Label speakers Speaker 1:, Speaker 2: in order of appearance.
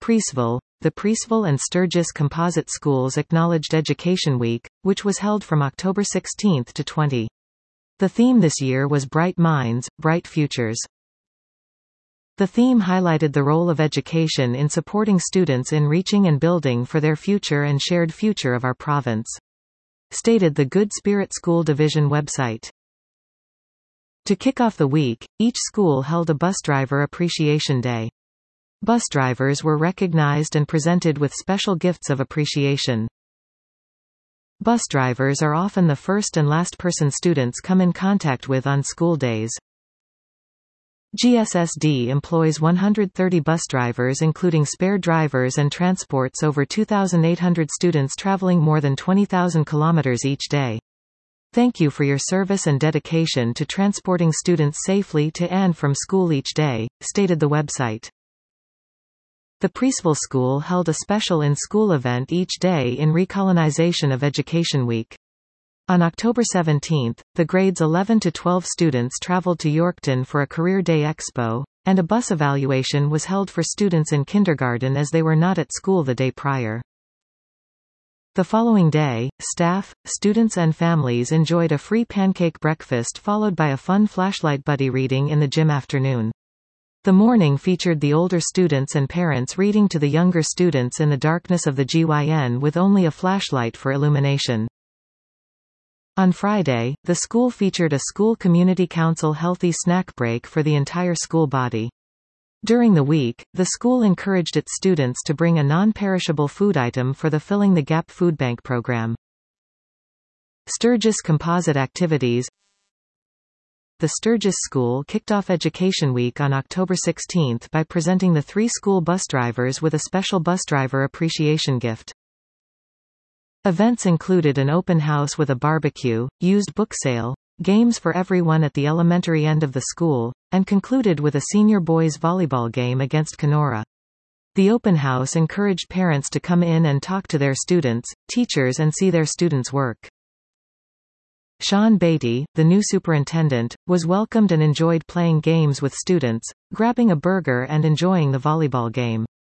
Speaker 1: Preeceville, the Preeceville and Sturgis Composite Schools acknowledged Education Week, which was held from October 16 to 20. The theme this year was Bright Minds, Bright Futures. The theme highlighted the role of education in supporting students in reaching and building for their future and shared future of our province. Stated the Good Spirit School Division website. To kick off the week, each school held a Bus Driver Appreciation Day. Bus drivers were recognized and presented with special gifts of appreciation. Bus drivers are often the first and last person students come in contact with on school days. GSSD employs 130 bus drivers including spare drivers and transports over 2,800 students traveling more than 20,000 kilometers each day. Thank you for your service and dedication to transporting students safely to and from school each day, stated the website. The Preeceville School held a special in-school event each day in recolonization of Education Week. On October 17, the grades 11 to 12 students traveled to Yorkton for a Career Day Expo, and a bus evaluation was held for students in kindergarten as they were not at school the day prior. The following day, staff, students and families enjoyed a free pancake breakfast followed by a fun flashlight buddy reading in the gym afternoon. The morning featured the older students and parents reading to the younger students in the darkness of the GYN with only a flashlight for illumination. On Friday, the school featured a school community council healthy snack break for the entire school body. During the week, the school encouraged its students to bring a non-perishable food item for the Filling the Gap Food Bank program. Sturgis Composite Activities. The Sturgis School kicked off Education Week on October 16 by presenting the 3 school bus drivers with a special bus driver appreciation gift. Events included an open house with a barbecue, used book sale, games for everyone at the elementary end of the school, and concluded with a senior boys volleyball game against Kenora. The open house encouraged parents to come in and talk to their students, teachers and see their students' work. Sean Beatty, the new superintendent, was welcomed and enjoyed playing games with students, grabbing a burger and enjoying the volleyball game.